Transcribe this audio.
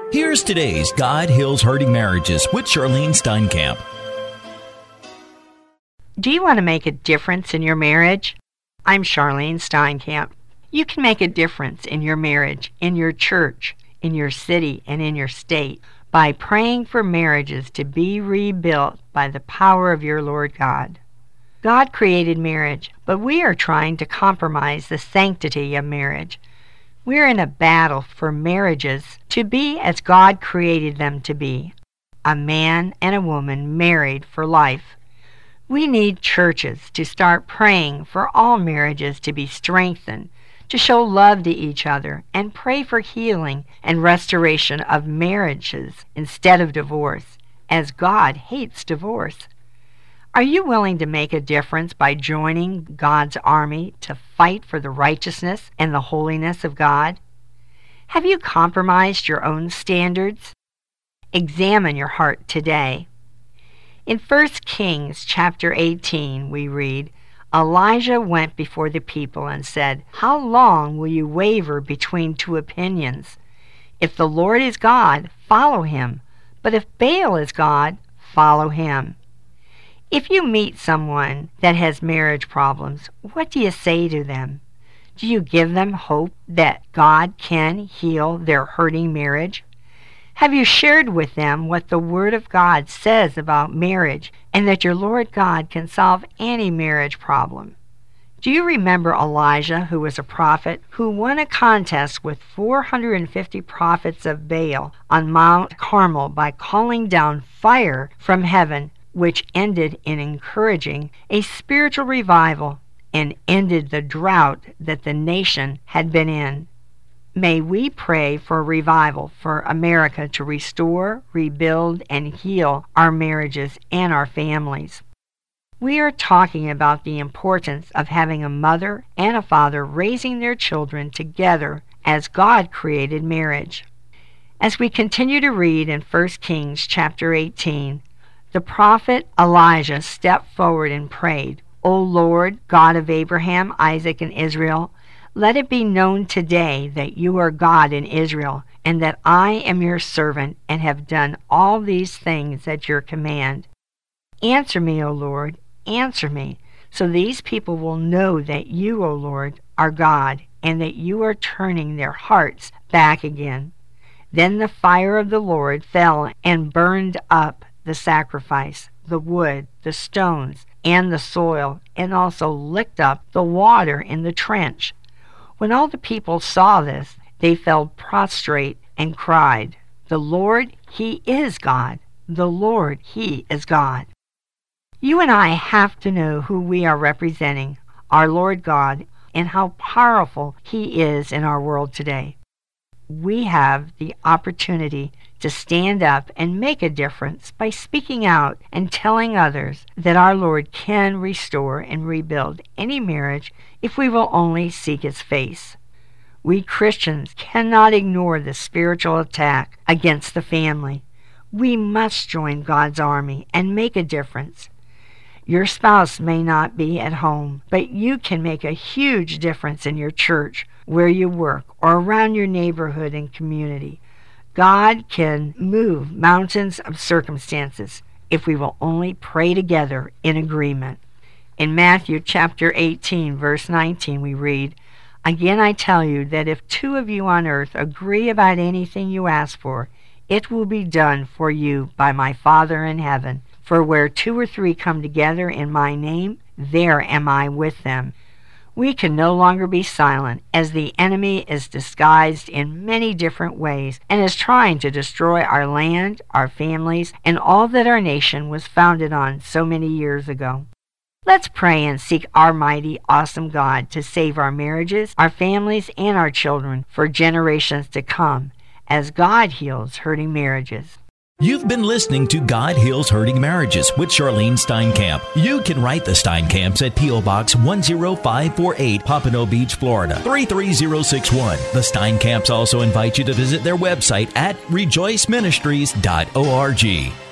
Here's today's God Heals Hurting Marriages with Charlene Steinkamp. Do you want to make a difference in your marriage? I'm Charlene Steinkamp. You can make a difference in your marriage, in your church, in your city, and in your state by praying for marriages to be rebuilt by the power of your Lord God. God created marriage, but we are trying to compromise the sanctity of marriage. We're in a battle for marriages to be as God created them to be, a man and a woman married for life. We need churches to start praying for all marriages to be strengthened, to show love to each other, and pray for healing and restoration of marriages instead of divorce, as God hates divorce. Are you willing to make a difference by joining God's army to fight for the righteousness and the holiness of God? Have you compromised your own standards? Examine your heart today. In 1 Kings chapter 18 we read, Elijah went before the people and said, "How long will you waver between two opinions? If the Lord is God, follow him, but if Baal is God, follow him." If you meet someone that has marriage problems, what do you say to them? Do you give them hope that God can heal their hurting marriage? Have you shared with them what the Word of God says about marriage and that your Lord God can solve any marriage problem? Do you remember Elijah, who was a prophet, who won a contest with 450 prophets of Baal on Mount Carmel by calling down fire from heaven, which ended in encouraging a spiritual revival and ended the drought that the nation had been in? May we pray for revival for America to restore, rebuild, and heal our marriages and our families. We are talking about the importance of having a mother and a father raising their children together as God created marriage. As we continue to read in 1 Kings chapter 18, the prophet Elijah stepped forward and prayed, "O Lord, God of Abraham, Isaac, and Israel, let it be known today that you are God in Israel, and that I am your servant and have done all these things at your command. Answer me, O Lord, answer me, so these people will know that you, O Lord, are God, and that you are turning their hearts back again." Then the fire of the Lord fell and burned up the sacrifice, the wood, the stones, and the soil, and also licked up the water in the trench. When all the people saw this, they fell prostrate and cried, "The Lord, He is God! The Lord, He is God!" You and I have to know who we are representing, our Lord God, and how powerful He is in our world today. We have the opportunity to stand up and make a difference by speaking out and telling others that our Lord can restore and rebuild any marriage if we will only seek His face. We Christians cannot ignore the spiritual attack against the family. We must join God's army and make a difference. Your spouse may not be at home, but you can make a huge difference in your church, where you work, or around your neighborhood and community. God can move mountains of circumstances if we will only pray together in agreement. In Matthew chapter 18, verse 19, we read, "Again I tell you that if two of you on earth agree about anything you ask for, it will be done for you by my Father in heaven. For where two or three come together in my name, there am I with them." We can no longer be silent, as the enemy is disguised in many different ways and is trying to destroy our land, our families, and all that our nation was founded on so many years ago. Let's pray and seek our mighty, awesome God to save our marriages, our families, and our children for generations to come, as God heals hurting marriages. You've been listening to God Heals Hurting Marriages with Charlene Steinkamp. You can write the Steinkamps at P.O. Box 10548, Pompano Beach, Florida, 33061. The Steinkamps also invite you to visit their website at rejoiceministries.org.